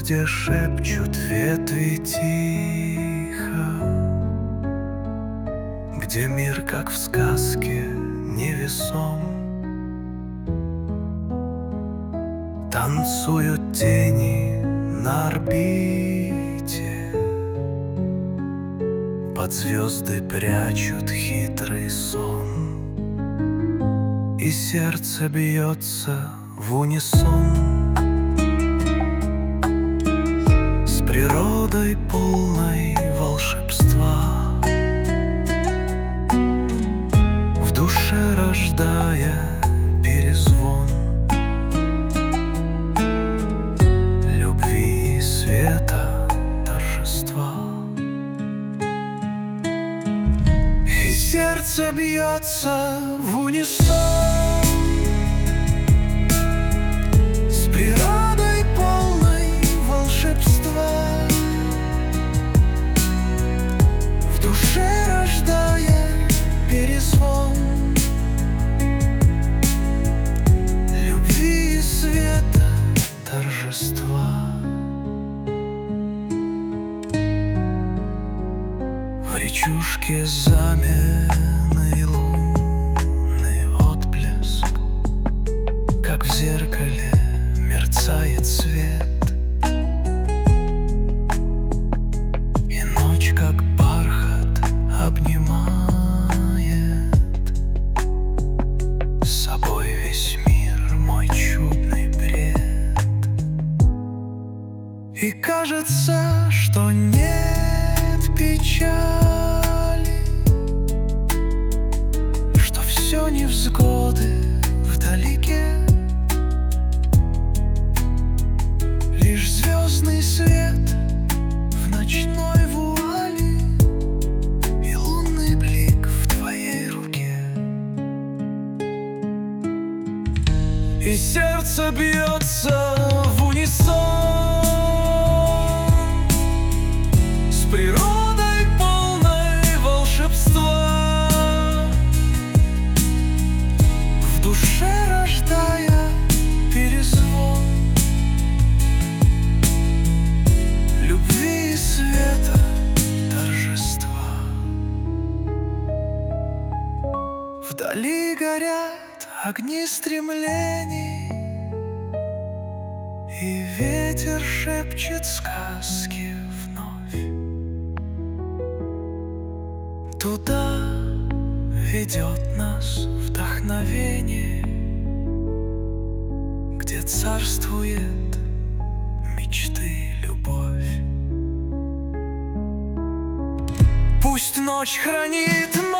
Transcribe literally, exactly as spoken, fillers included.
где шепчут ветви тихо, где мир, как в сказке, невесом. Танцуют тени на орбите, под звезды прячут хитрый сон, и сердце бьется в унисон с природой, полной волшебства, в душе рождая перезвон любви и света, торжества. И сердце бьется в унисон с природой, полной волшебства, в душе рождая перезвон любви и света, торжества. В речушке замены лунный отблеск, как в зеркале мерцает свет, и ночь, как бархат, обнимает с собой весь мир, мой чудный бред. И кажется, что нет печали, что все невзгоды вдалеке, лишь звездный свет в ночной вуали и лунный блик в твоей руке. И сердце бьется в унисон с природой, полной волшебства, в душе рождая перезвон любви и света, торжества. Вдали горят огни стремлений, и ветер шепчет сказки вновь. Туда ведет нас вдохновение, где царствует мечты любовь. Пусть ночь хранит